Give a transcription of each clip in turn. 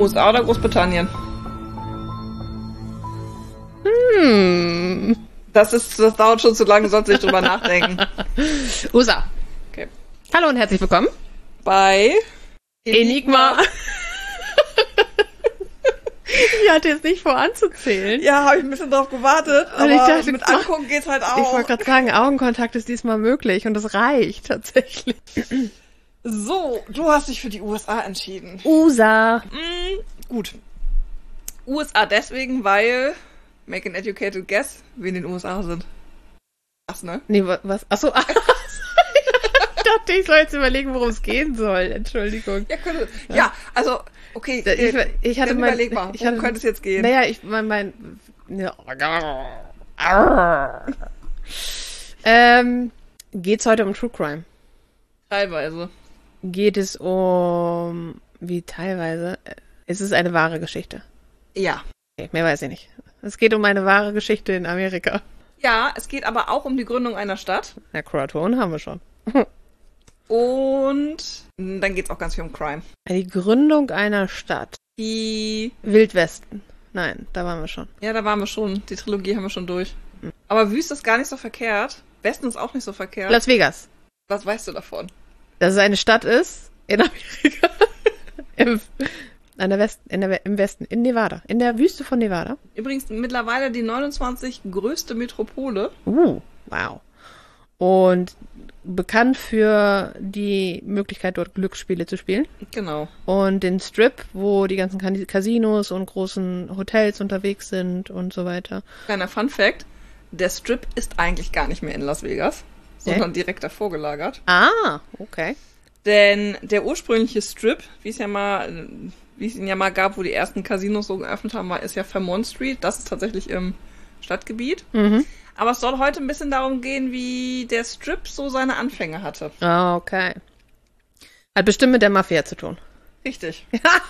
USA oder Großbritannien? Das dauert schon zu lange, sonst nicht drüber nachdenken. USA. Okay. Hallo und herzlich willkommen Bei Enigma. Ich hatte jetzt nicht vor anzuzählen. Ja, habe ich ein bisschen drauf gewartet, aber ich dachte, mit Angucken geht's halt auch. Ich wollte gerade sagen, Augenkontakt ist diesmal möglich und das reicht tatsächlich. So, du hast dich für die USA entschieden. USA. Gut. USA deswegen, weil, make an educated guess, wir in den USA sind. Ach, ne? Nee, was? Achso. Ich dachte, ich soll jetzt überlegen, worum es gehen soll. Entschuldigung. Ja, also, okay, ich hatte mein, überlegbar. Worum könnte es jetzt gehen? Naja, geht's heute um True Crime? Teilweise. Geht es um... Wie teilweise? Ist es eine wahre Geschichte? Ja. Okay, mehr weiß ich nicht. Es geht um eine wahre Geschichte in Amerika. Ja, es geht aber auch um die Gründung einer Stadt. Na, Croatoan haben wir schon. Und dann geht's auch ganz viel um Crime. Die Gründung einer Stadt. Die Wildwesten. Nein, da waren wir schon. Ja, da waren wir schon. Die Trilogie haben wir schon durch. Aber Wüste ist gar nicht so verkehrt. Westen ist auch nicht so verkehrt. Las Vegas. Was weißt du davon? Dass es eine Stadt ist in Amerika. Im Westen, in Nevada. In der Wüste von Nevada. Übrigens mittlerweile die 29 größte Metropole. Wow. Und bekannt für die Möglichkeit, dort Glücksspiele zu spielen. Genau. Und den Strip, wo die ganzen Casinos und großen Hotels unterwegs sind und so weiter. Kleiner Fun Fact, der Strip ist eigentlich gar nicht mehr in Las Vegas, sondern direkt davor gelagert. Ah, okay. Denn der ursprüngliche Strip, wie es ihn ja mal gab, wo die ersten Casinos so geöffnet haben, ist ja Fairmont Street. Das ist tatsächlich im Stadtgebiet. Aber es soll heute ein bisschen darum gehen, wie der Strip so seine Anfänge hatte. Ah, okay. Hat bestimmt mit der Mafia zu tun. Richtig.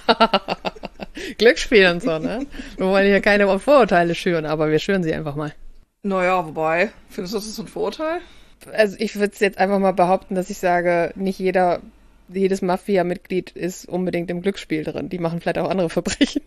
Glücksspiel und so, ne? Wir wollen hier keine Vorurteile schüren, aber wir schüren sie einfach mal. Naja, wobei, findest du, das ist ein Vorurteil? Also ich würde es jetzt einfach mal behaupten, dass ich sage, nicht jedes Mafia-Mitglied ist unbedingt im Glücksspiel drin. Die machen vielleicht auch andere Verbrechen.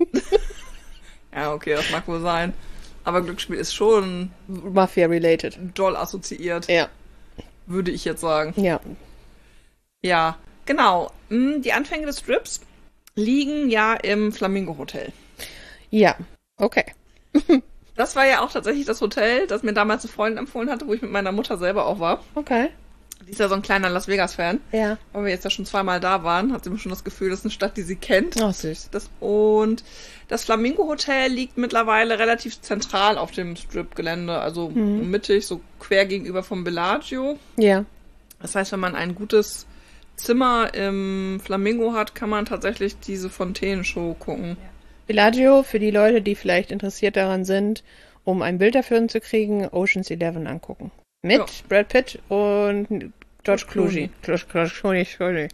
Ja, okay, das mag wohl sein. Aber Glücksspiel ist schon Mafia-related. Doll assoziiert. Ja. Würde ich jetzt sagen. Ja. Ja, genau. Die Anfänge des Strips liegen ja im Flamingo Hotel. Ja, okay. Das war ja auch tatsächlich das Hotel, das mir damals eine Freundin empfohlen hatte, wo ich mit meiner Mutter selber auch war. Okay. Die ist ja so ein kleiner Las Vegas-Fan. Ja. Weil wir jetzt ja schon zweimal da waren, hat sie mir schon das Gefühl, das ist eine Stadt, die sie kennt. Oh, süß. Und das Flamingo Hotel liegt mittlerweile relativ zentral auf dem Strip-Gelände, also mittig, so quer gegenüber vom Bellagio. Ja. Das heißt, wenn man ein gutes Zimmer im Flamingo hat, kann man tatsächlich diese Fontänenshow gucken. Ja. Bellagio, für die Leute, die vielleicht interessiert daran sind, um ein Bild dafür zu kriegen, Ocean's 11 angucken. Mit Brad Pitt und George Clooney. Clooney.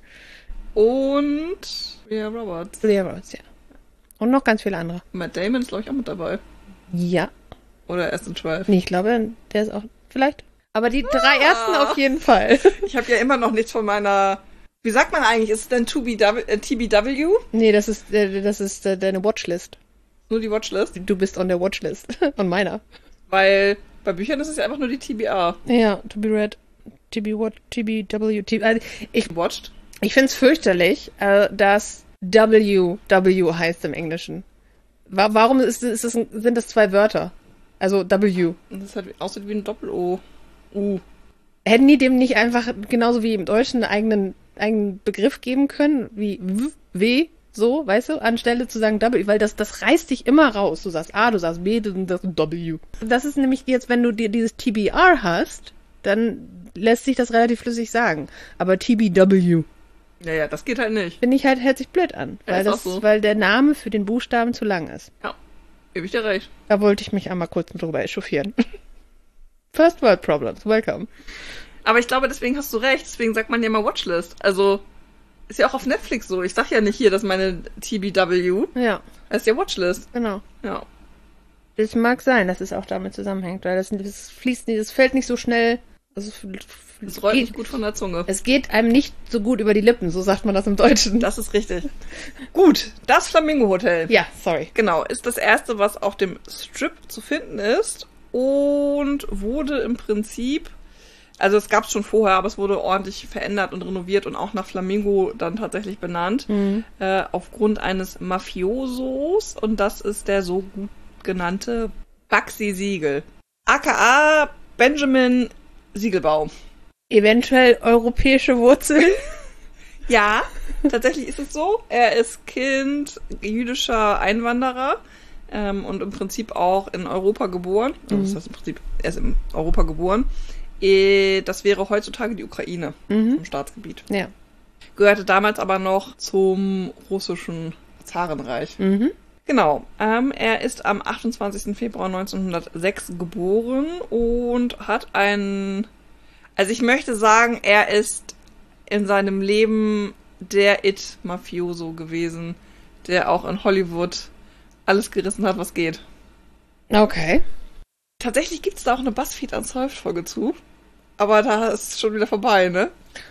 Und Julia Roberts. Julia Roberts, ja. Und noch ganz viele andere. Matt Damon ist, glaube ich, auch mit dabei. Ja. Oder erst in 12. Nee, ich glaube, der ist auch, vielleicht. Aber die drei ersten auf jeden Fall. Ich habe ja immer noch nichts von meiner... Wie sagt man eigentlich? Ist es denn TBW? Nee, das ist deine Watchlist. Nur die Watchlist? Du bist on der Watchlist. On meiner. Weil bei Büchern ist es ja einfach nur die TBR. Ja, to be read, TBW, ich watched. Ich find's fürchterlich, dass WW heißt im Englischen. Warum sind das zwei Wörter? Also W. Das aussieht wie ein Doppel-O. Hätten die dem nicht einfach, genauso wie im Deutschen, einen eigenen Begriff geben können? Wie W, so, weißt du? Anstelle zu sagen W, weil das reißt dich immer raus. Du sagst A, du sagst B, du sagst W. Das ist nämlich jetzt, wenn du dir dieses TBR hast, dann lässt sich das relativ flüssig sagen. Aber TBW. Ja, das geht halt nicht. Finde ich halt, hört sich blöd an. Weil der Name für den Buchstaben zu lang ist. Ja, gebe ich dir recht. Da wollte ich mich einmal kurz drüber echauffieren. First World Problems, welcome. Aber ich glaube, deswegen hast du recht. Deswegen sagt man ja mal Watchlist. Also, ist ja auch auf Netflix so. Ich sag ja nicht hier, dass meine TBW. Ja. Das ist ja Watchlist. Genau. Ja. Das mag sein, dass es auch damit zusammenhängt, weil das fällt nicht so schnell Also, Es rollt nicht gut von der Zunge. Es geht einem nicht so gut über die Lippen, so sagt man das im Deutschen. Das ist richtig. Gut, das Flamingo Hotel. Ja, sorry. Genau, ist das erste, was auf dem Strip zu finden ist und wurde im Prinzip, also es gab es schon vorher, aber es wurde ordentlich verändert und renoviert und auch nach Flamingo dann tatsächlich benannt, aufgrund eines Mafiosos, und das ist der so gut genannte Bugsy Siegel, aka Benjamin Siegelbaum. Eventuell europäische Wurzeln. Ja, tatsächlich ist es so. Er ist Kind jüdischer Einwanderer und im Prinzip auch in Europa geboren. Also das heißt im Prinzip, er ist in Europa geboren. Das wäre heutzutage die Ukraine im Staatsgebiet. Ja. Gehörte damals aber noch zum russischen Zarenreich. Genau. Er ist am 28. Februar 1906 geboren und hat also ich möchte sagen, er ist in seinem Leben der It-Mafioso gewesen, der auch in Hollywood alles gerissen hat, was geht. Okay. Tatsächlich gibt es da auch eine BuzzFeed Unsolved-Folge zu, aber da ist schon wieder vorbei, ne?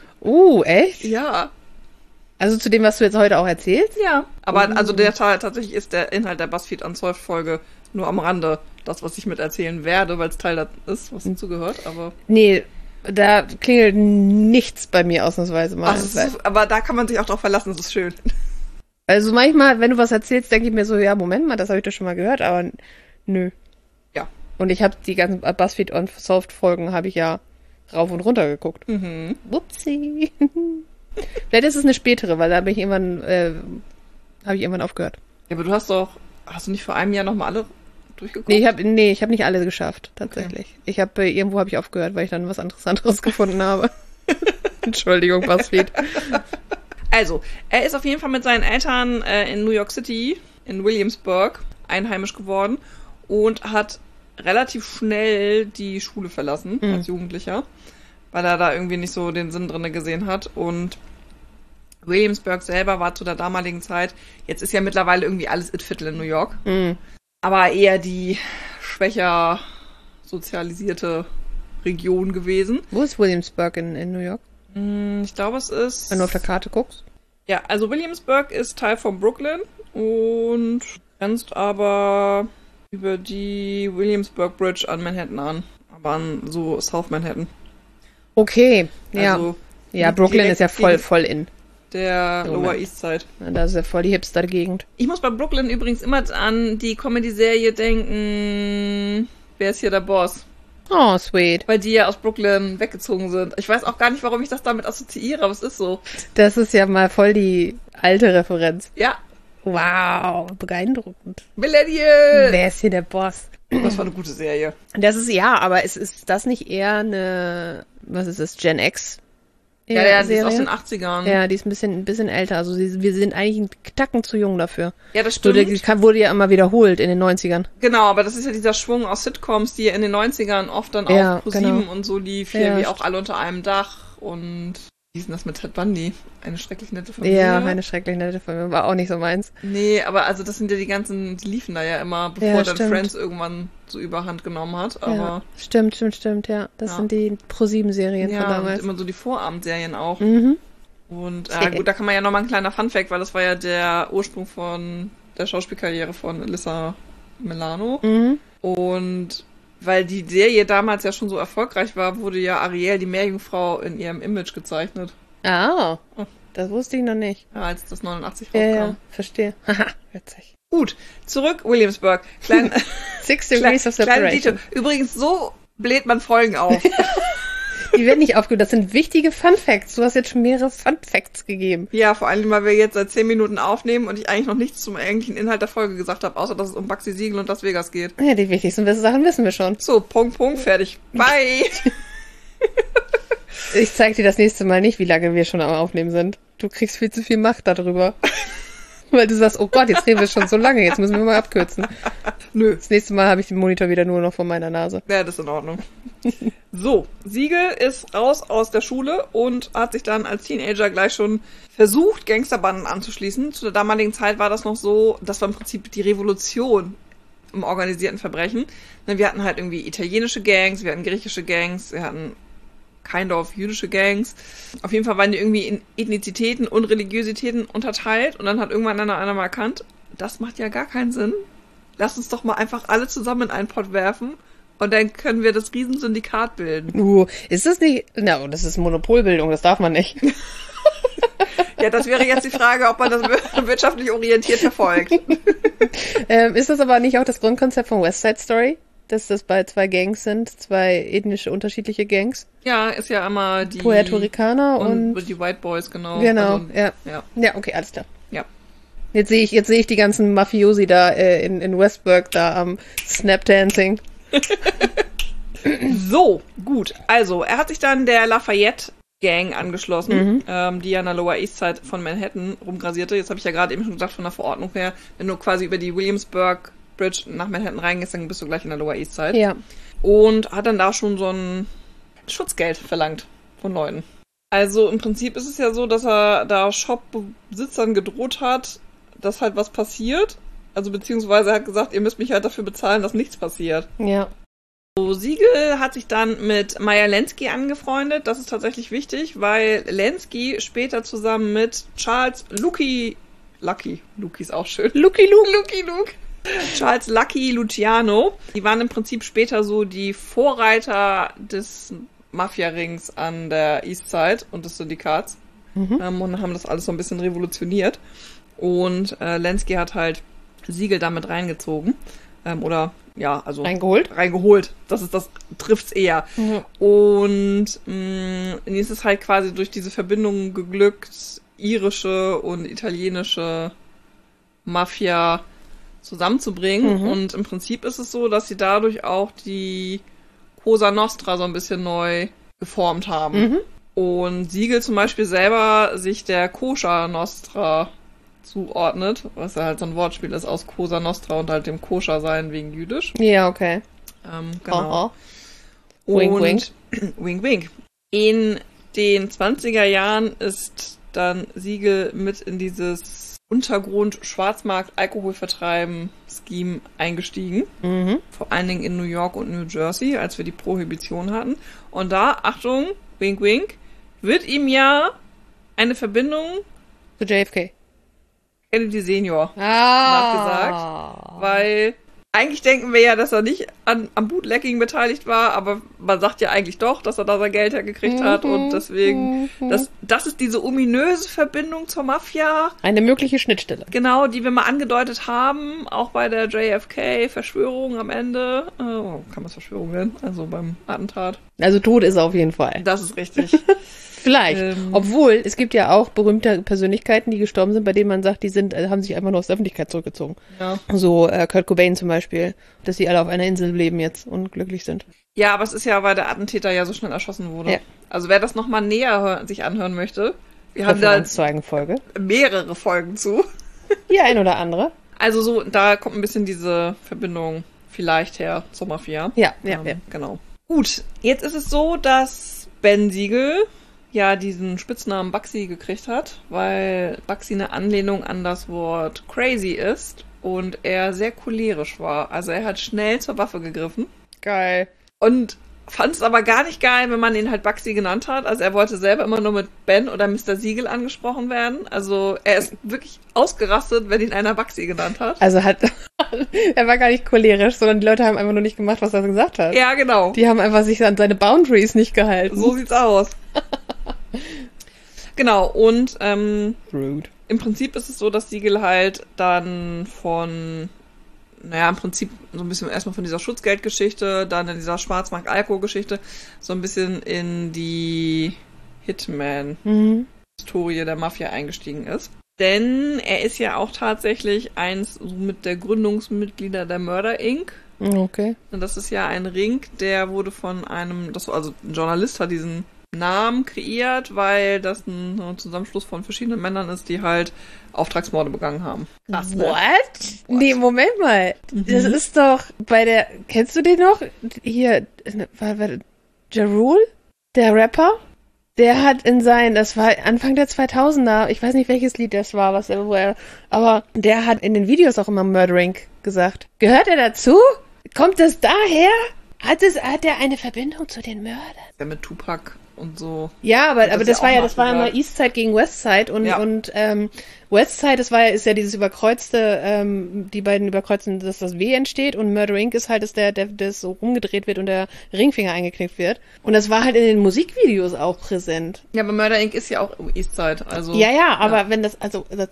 Echt? Ja. Also zu dem, was du jetzt heute auch erzählst? Ja. Aber also der Teil, tatsächlich ist der Inhalt der BuzzFeed Unsolved-Folge nur am Rande das, was ich miterzählen werde, weil es Teil das ist, was dazugehört, aber... Nee, da klingelt nichts bei mir ausnahmsweise mal. Aber da kann man sich auch drauf verlassen, das ist schön. Also manchmal, wenn du was erzählst, denke ich mir so, ja, Moment mal, das habe ich doch schon mal gehört, aber nö. Ja. Und ich habe die ganzen BuzzFeed Unsolved-Folgen habe ich ja rauf und runter geguckt. Wupsi. Vielleicht ist es eine spätere, weil da habe ich irgendwann aufgehört. Ja, aber hast du nicht vor einem Jahr nochmal alle durchgeguckt? Nee, ich habe nicht alle geschafft, tatsächlich. Okay. Irgendwo habe ich aufgehört, weil ich dann was anderes gefunden habe. Entschuldigung, BuzzFeed. Also, er ist auf jeden Fall mit seinen Eltern in New York City, in Williamsburg, einheimisch geworden und hat relativ schnell die Schule verlassen als Jugendlicher, weil er da irgendwie nicht so den Sinn drin gesehen hat. Und Williamsburg selber war zu der damaligen Zeit, jetzt ist ja mittlerweile irgendwie alles It-Viertel in New York, aber eher die schwächer sozialisierte Region gewesen. Wo ist Williamsburg in New York? Ich glaube, es ist... Wenn du auf der Karte guckst. Ja, also Williamsburg ist Teil von Brooklyn und grenzt aber über die Williamsburg Bridge an Manhattan an. Aber an so South Manhattan. Okay, ja. Also ja, Brooklyn ist ja voll in. Der Lower East Side. Ja, da ist ja voll die Hipster-Gegend. Ich muss bei Brooklyn übrigens immer an die Comedy-Serie denken, wer ist hier der Boss? Oh, sweet. Weil die ja aus Brooklyn weggezogen sind. Ich weiß auch gar nicht, warum ich das damit assoziiere, aber es ist so. Das ist ja mal voll die alte Referenz. Ja. Wow, beeindruckend. Millennial! Wer ist hier der Boss? Das war eine gute Serie. Das ist, ja, aber ist das nicht eher eine, was ist das, Gen X? Ja, die ist aus den 80ern. Ja, die ist ein bisschen älter. Also wir sind eigentlich einen Tacken zu jung dafür. Ja, das stimmt. Die wurde ja immer wiederholt in den 90ern. Genau, aber das ist ja dieser Schwung aus Sitcoms, die in den 90ern oft dann auf ProSieben und so lief, hier wie auch Alle unter einem Dach und wie ist denn das mit Ted Bundy? Eine schrecklich nette Familie. Ja, eine schrecklich nette Familie. War auch nicht so meins. Nee, aber also das sind ja die liefen da ja immer, bevor dann Friends irgendwann so überhand genommen hat. Aber ja, stimmt, ja. Das sind die ProSieben-Serien von damals. Und immer so die Vorabendserien auch. Und gut, da kann man ja nochmal ein kleiner Funfact, weil das war ja der Ursprung von der Schauspielkarriere von Alyssa Milano. Und weil die Serie damals ja schon so erfolgreich war, wurde ja Ariel, die Meerjungfrau, in ihrem Image gezeichnet. Ah, das wusste ich noch nicht. Ja, als das 89 rauskam. Ja, verstehe. Haha, witzig. Gut, zurück, Williamsburg. 6 Degrees of Separation. Übrigens, so bläht man Folgen auf. Die werden nicht aufgehört. Das sind wichtige Fun Facts. Du hast jetzt schon mehrere Fun Facts gegeben. Ja, vor allem, weil wir jetzt seit 10 Minuten aufnehmen und ich eigentlich noch nichts zum eigentlichen Inhalt der Folge gesagt habe, außer dass es um Bugsy Siegel und Las Vegas geht. Ja, die wichtigsten Sachen wissen wir schon. So, Punkt, fertig. Bye! Ich zeig dir das nächste Mal nicht, wie lange wir schon am Aufnehmen sind. Du kriegst viel zu viel Macht darüber. Weil du sagst, oh Gott, jetzt reden wir schon so lange, jetzt müssen wir mal abkürzen. Nö. Das nächste Mal habe ich den Monitor wieder nur noch vor meiner Nase. Ja, das ist in Ordnung. So, Siegel ist raus aus der Schule und hat sich dann als Teenager gleich schon versucht, Gangsterbanden anzuschließen. Zu der damaligen Zeit war das noch so, das war im Prinzip die Revolution im organisierten Verbrechen. Wir hatten halt irgendwie italienische Gangs, wir hatten griechische Gangs, wir hatten jüdische Gangs. Auf jeden Fall waren die irgendwie in Ethnizitäten und Religiositäten unterteilt und dann hat irgendwann einer mal erkannt, das macht ja gar keinen Sinn. Lass uns doch mal einfach alle zusammen in einen Pott werfen und dann können wir das Riesensyndikat bilden. Ist das nicht... Na, das ist Monopolbildung, das darf man nicht. Ja, das wäre jetzt die Frage, ob man das wirtschaftlich orientiert verfolgt. Ist das aber nicht auch das Grundkonzept von West Side Story? Dass das bei 2 Gangs sind, 2 ethnische unterschiedliche Gangs? Ja, ist ja immer die... Puerto Ricaner und die White Boys, genau. Genau, also, ja. Ja, okay, alles klar. Ja. Jetzt sehe ich die ganzen Mafiosi da in Westburg da am Snapdancing. So, gut. Also, er hat sich dann der Lafayette Gang angeschlossen, die ja in der Lower East Side von Manhattan rumgrasierte. Jetzt habe ich ja gerade eben schon gesagt, von der Verordnung her, wenn du quasi über die Williamsburg Bridge nach Manhattan reingehst, dann bist du gleich in der Lower East Side. Ja. Und hat dann da schon so ein Schutzgeld verlangt von Leuten. Also im Prinzip ist es ja so, dass er da Shop-Besitzern gedroht hat, dass halt was passiert. Also beziehungsweise er hat gesagt, ihr müsst mich halt dafür bezahlen, dass nichts passiert. Ja. So, Siegel hat sich dann mit Meyer Lansky angefreundet. Das ist tatsächlich wichtig, weil Lansky später zusammen mit Charles Lucky ist auch schön. Lucky Luke. Charles Lucky Luciano. Die waren im Prinzip später so die Vorreiter des Mafia-Rings an der East Side und des Syndikats. Und haben das alles so ein bisschen revolutioniert. Und Lansky hat halt Siegel damit reingezogen. Reingeholt. Das trifft's eher. Mhm. Und mir ist es halt quasi durch diese Verbindung geglückt, irische und italienische Mafia zusammenzubringen. Und im Prinzip ist es so, dass sie dadurch auch die Cosa Nostra so ein bisschen neu geformt haben. Und Siegel zum Beispiel selber sich der Kosher Nostra zuordnet, was ja halt so ein Wortspiel ist aus Cosa Nostra und halt dem Koscher sein wegen jüdisch. Ja, okay. Genau. Wink, wink. Wink, wink. In den 20er Jahren ist dann Siegel mit in dieses Untergrund-Schwarzmarkt-Alkoholvertreiben-Scheme eingestiegen. Vor allen Dingen in New York und New Jersey, als wir die Prohibition hatten. Und da, Achtung, wink, wink, wird ihm ja eine Verbindung zu JFK. Kennedy Senior nachgesagt, weil eigentlich denken wir ja, dass er nicht am Bootlegging beteiligt war, aber man sagt ja eigentlich doch, dass er da sein Geld hergekriegt hat und deswegen, das ist diese ominöse Verbindung zur Mafia. Eine mögliche Schnittstelle. Genau, die wir mal angedeutet haben, auch bei der JFK-Verschwörung am Ende. Kann man es Verschwörung nennen? Also beim Attentat. Also tot ist er auf jeden Fall. Das ist richtig. Vielleicht. Obwohl, es gibt ja auch berühmte Persönlichkeiten, die gestorben sind, bei denen man sagt, haben sich einfach nur aus der Öffentlichkeit zurückgezogen. Ja. So Kurt Cobain zum Beispiel, dass sie alle auf einer Insel leben jetzt und glücklich sind. Ja, aber es ist ja, weil der Attentäter ja so schnell erschossen wurde. Ja. Also wer das nochmal näher sich anhören möchte, wir haben da mehrere Folgen zu. Die ein oder andere. Also so, da kommt ein bisschen diese Verbindung vielleicht her zur Mafia. Ja. Genau. Gut, jetzt ist es so, dass Ben Siegel ja diesen Spitznamen Bugsy gekriegt hat, weil Bugsy eine Anlehnung an das Wort crazy ist und er sehr cholerisch war. Also er hat schnell zur Waffe gegriffen. Geil. Und fand es aber gar nicht geil, wenn man ihn halt Bugsy genannt hat. Also er wollte selber immer nur mit Ben oder Mr. Siegel angesprochen werden. Also er ist wirklich ausgerastet, wenn ihn einer Bugsy genannt hat. Also er war gar nicht cholerisch, sondern die Leute haben einfach nur nicht gemacht, was er gesagt hat. Ja, genau. Die haben einfach sich an seine Boundaries nicht gehalten. So sieht's aus. Genau, und im Prinzip ist es so, dass Siegel halt dann im Prinzip so ein bisschen erstmal von dieser Schutzgeldgeschichte, dann in dieser Schwarzmarkt-Alkohol-Geschichte, so ein bisschen in die Hitman-Historie der Mafia eingestiegen ist. Denn er ist ja auch tatsächlich eins mit der Gründungsmitglieder der Murder Inc. Okay. Und das ist ja ein Ring, der wurde von ein Journalist hat diesen Namen kreiert, weil das ein Zusammenschluss von verschiedenen Männern ist, die halt Auftragsmorde begangen haben. Krass, ne? What? Nee, Moment mal. Das ist doch kennst du den noch? Hier, Ja Rule? Der Rapper? Der hat das war Anfang der 2000er, ich weiß nicht, welches Lied das war, aber der hat in den Videos auch immer Murdering gesagt. Gehört er dazu? Kommt das daher? Hat er eine Verbindung zu den Mördern? Der mit Tupac und so. Ja, aber das war ja mal immer Eastside gegen Westside und Westside, ist ja dieses überkreuzte, die beiden überkreuzen, dass das W entsteht und Murder Inc. ist halt, dass das so rumgedreht wird und der Ringfinger eingeknickt wird. Und das war halt in den Musikvideos auch präsent. Ja, aber Murder Inc. ist ja auch Eastside, also. Ja, aber wenn das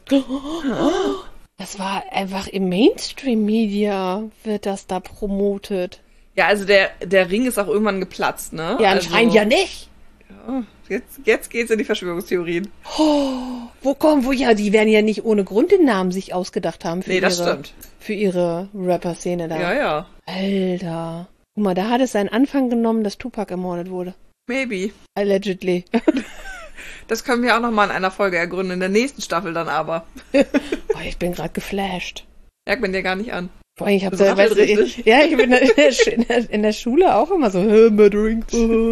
war einfach im Mainstream-Media wird das da promotet. Ja, also der Ring ist auch irgendwann geplatzt, ne? Ja, anscheinend ja nicht. Ja, jetzt geht's in die Verschwörungstheorien. Die werden ja nicht ohne Grund den Namen sich ausgedacht haben das stimmt. Für ihre Rapper-Szene da. Ja. Alter. Guck mal, da hat es seinen Anfang genommen, dass Tupac ermordet wurde. Maybe. Allegedly. Das können wir auch nochmal in einer Folge ergründen, in der nächsten Staffel dann aber. Ich bin gerade geflasht. Merkt man dir gar nicht an. Vor allem, ich bin in der Schule auch immer so, Murdering.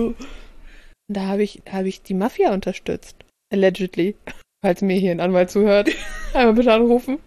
Da habe ich die Mafia unterstützt. Allegedly. Falls mir hier ein Anwalt zuhört. Einmal bitte anrufen.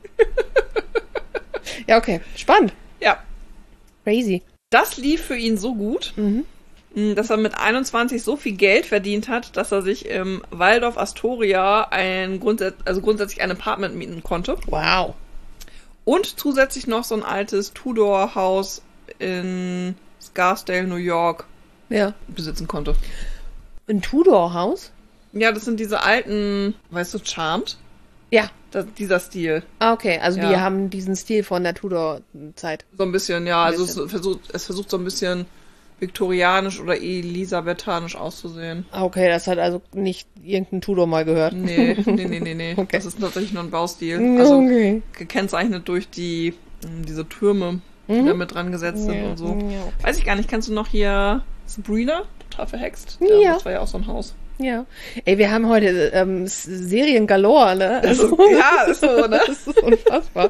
Ja, okay. Spannend. Ja. Crazy. Das lief für ihn so gut, dass er mit 21 so viel Geld verdient hat, dass er sich im Waldorf Astoria grundsätzlich ein Apartment mieten konnte. Wow. Und zusätzlich noch so ein altes Tudor-Haus in Scarsdale, New York, besitzen konnte. Ein Tudor-Haus? Ja, das sind diese alten, weißt du, Charmed? Ja. Dieser Stil. Ah, okay. Also die haben diesen Stil von der Tudor-Zeit. So ein bisschen, ja. Also es versucht so ein bisschen viktorianisch oder elisabethanisch auszusehen. Okay, das hat also nicht irgendein Tudor mal gehört. Nee. Okay. Das ist tatsächlich nur ein Baustil. Also gekennzeichnet durch diese Türme, die da mit dran gesetzt sind und so. Ja, okay. Weiß ich gar nicht, kennst du noch hier Sabrina? Total verhext. Ja. Das war ja auch so ein Haus. Ja. Ey, wir haben heute Serien galore, ne? Also, ja, ist so, ne? Das ist unfassbar.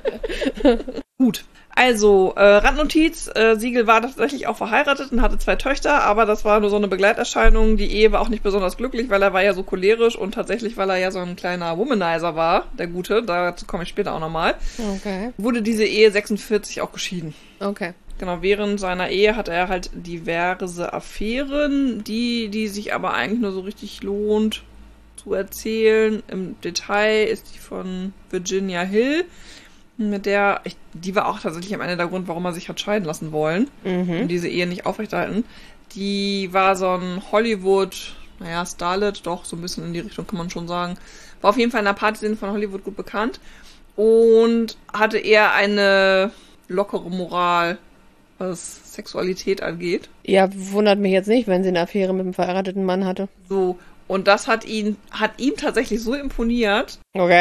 Gut. Also, Randnotiz, Siegel war tatsächlich auch verheiratet und hatte 2 Töchter, aber das war nur so eine Begleiterscheinung. Die Ehe war auch nicht besonders glücklich, weil er war ja so cholerisch und tatsächlich, weil er ja so ein kleiner Womanizer war, der Gute, dazu komme ich später auch nochmal, wurde diese Ehe 46 auch geschieden. Okay. Genau, während seiner Ehe hatte er halt diverse Affären, die sich aber eigentlich nur so richtig lohnt zu erzählen. Im Detail ist die von Virginia Hill, die war auch tatsächlich am Ende der Grund, warum er sich hat scheiden lassen wollen und diese Ehe nicht aufrechterhalten. Die war so ein Hollywood, Starlet, doch, so ein bisschen in die Richtung kann man schon sagen. War auf jeden Fall in der Partyszene von Hollywood gut bekannt und hatte eher eine lockere Moral, was Sexualität angeht. Ja, wundert mich jetzt nicht, wenn sie eine Affäre mit einem verheirateten Mann hatte. So, und das hat ihm tatsächlich so imponiert,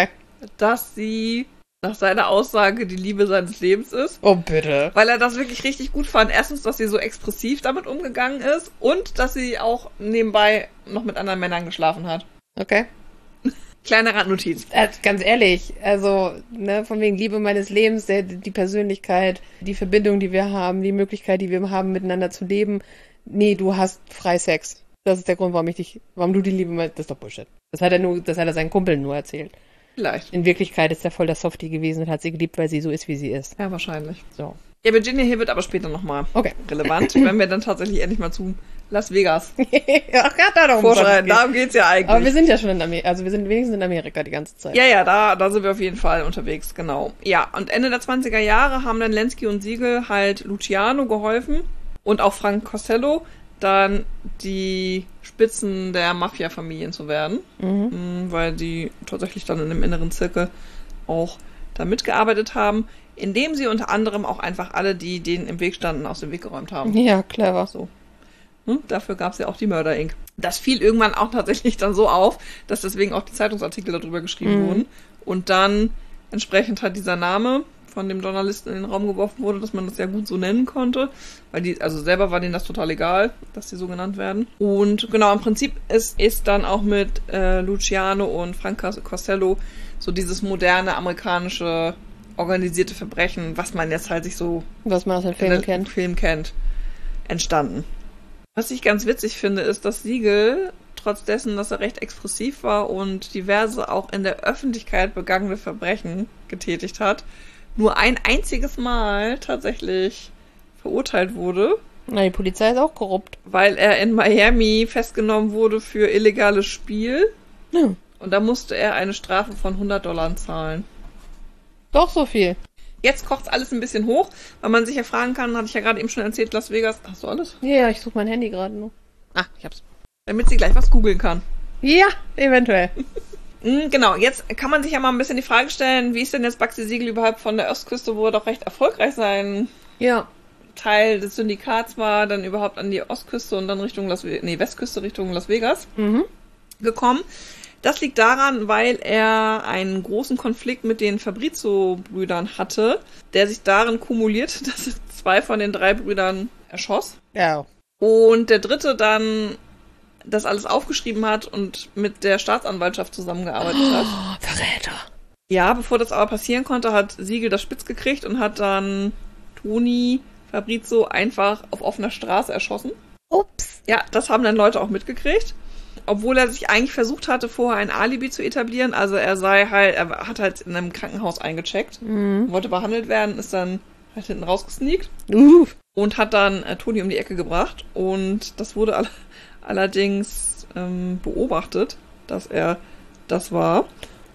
dass sie nach seiner Aussage die Liebe seines Lebens ist. Oh, bitte. Weil er das wirklich richtig gut fand. Erstens, dass sie so expressiv damit umgegangen ist und dass sie auch nebenbei noch mit anderen Männern geschlafen hat. Okay. Kleine Randnotiz. Ganz ehrlich, also, von wegen Liebe meines Lebens, die Persönlichkeit, die Verbindung, die wir haben, die Möglichkeit, die wir haben, miteinander zu leben. Nee, du hast Freisex. Das ist der Grund, warum du die Liebe meinst. Das ist doch Bullshit. Das hat er seinen Kumpeln nur erzählt. Vielleicht. In Wirklichkeit ist er voll der Softie gewesen und hat sie geliebt, weil sie so ist, wie sie ist. Ja, wahrscheinlich. So. Ja, Virginia Hill wird aber später nochmal relevant, wenn wir dann tatsächlich endlich mal zu Las Vegas vorschreiten. Darum geht's ja eigentlich. Aber wir sind ja schon in Amerika, also wir sind wenigstens in Amerika die ganze Zeit. Ja, da sind wir auf jeden Fall unterwegs, genau. Ja, und Ende der 20er Jahre haben dann Lansky und Siegel halt Luciano geholfen und auch Frank Costello, dann die Spitzen der Mafia-Familien zu werden, weil die tatsächlich dann in dem inneren Zirkel auch da mitgearbeitet haben, indem sie unter anderem auch einfach alle, die denen im Weg standen, aus dem Weg geräumt haben. Ja, clever. So. Dafür gab es ja auch die Murder Inc. Das fiel irgendwann auch tatsächlich dann so auf, dass deswegen auch die Zeitungsartikel darüber geschrieben wurden. Und dann entsprechend hat dieser Name von dem Journalisten in den Raum geworfen wurde, dass man das ja gut so nennen konnte, weil selber war denen das total egal, dass die so genannt werden. Und genau, im Prinzip ist dann auch mit Luciano und Frank Costello so dieses moderne amerikanische organisierte Verbrechen, was man jetzt halt was man aus den Filmen kennt, entstanden. Was ich ganz witzig finde, ist, dass Siegel, trotz dessen, dass er recht expressiv war und diverse auch in der Öffentlichkeit begangene Verbrechen getätigt hat, nur ein einziges Mal tatsächlich verurteilt wurde. Na, die Polizei ist auch korrupt. weil er in Miami festgenommen wurde für illegales Spiel. Ja. Und da musste er eine Strafe von $100 zahlen. Doch so viel. Jetzt kocht's alles ein bisschen hoch, weil man sich ja fragen kann, hatte ich ja gerade eben schon erzählt, Las Vegas. Hast du alles? Ja, ich suche mein Handy gerade nur. Ah, ich hab's. Damit sie gleich was googeln kann. Ja, eventuell. Genau, jetzt kann man sich ja mal ein bisschen die Frage stellen, wie ist denn jetzt Bugsy Siegel überhaupt von der Ostküste, wo er doch recht erfolgreich sein Ja. Teil des Syndikats war, dann überhaupt an die Ostküste und dann Richtung Westküste Richtung Las Vegas gekommen. Das liegt daran, weil er einen großen Konflikt mit den Fabrizio-Brüdern hatte, der sich darin kumuliert, dass er 2 von den 3 Brüdern erschoss. Ja. Und der dritte dann das alles aufgeschrieben hat und mit der Staatsanwaltschaft zusammengearbeitet hat. Oh, Verräter. Ja, bevor das aber passieren konnte, hat Siegel das spitz gekriegt und hat dann Toni Fabrizio einfach auf offener Straße erschossen. Ups. Ja, das haben dann Leute auch mitgekriegt. Obwohl er sich eigentlich versucht hatte, vorher ein Alibi zu etablieren. Also er hat halt in einem Krankenhaus eingecheckt, wollte behandelt werden, ist dann halt hinten rausgesneakt und hat dann Toni um die Ecke gebracht. Und das wurde allerdings beobachtet, dass er das war.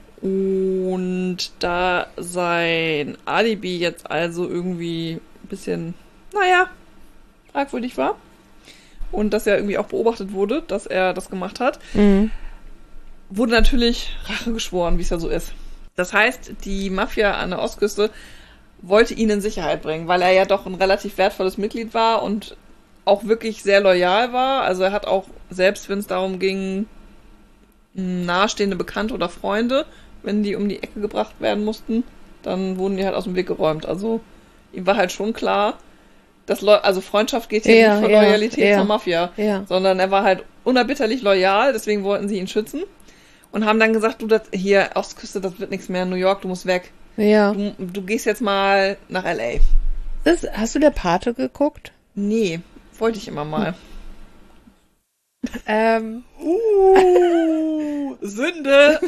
Und da sein Alibi jetzt also irgendwie ein bisschen, fragwürdig war und dass er irgendwie auch beobachtet wurde, dass er das gemacht hat, wurde natürlich Rache geschworen, wie es ja so ist. Das heißt, die Mafia an der Ostküste wollte ihn in Sicherheit bringen, weil er ja doch ein relativ wertvolles Mitglied war und auch wirklich sehr loyal war. Also er hat auch, selbst wenn es darum ging, nahestehende Bekannte oder Freunde, wenn die um die Ecke gebracht werden mussten, dann wurden die halt aus dem Weg geräumt. Also ihm war halt schon klar, dass also Freundschaft geht hier nicht von Loyalität zur Mafia, sondern er war halt unerbitterlich loyal, deswegen wollten sie ihn schützen und haben dann gesagt, du, das hier, Ostküste, das wird nichts mehr, New York, du musst weg. Ja. Du gehst jetzt mal nach L.A. Hast du der Pate geguckt? Nee, wollte ich immer mal. Sünde!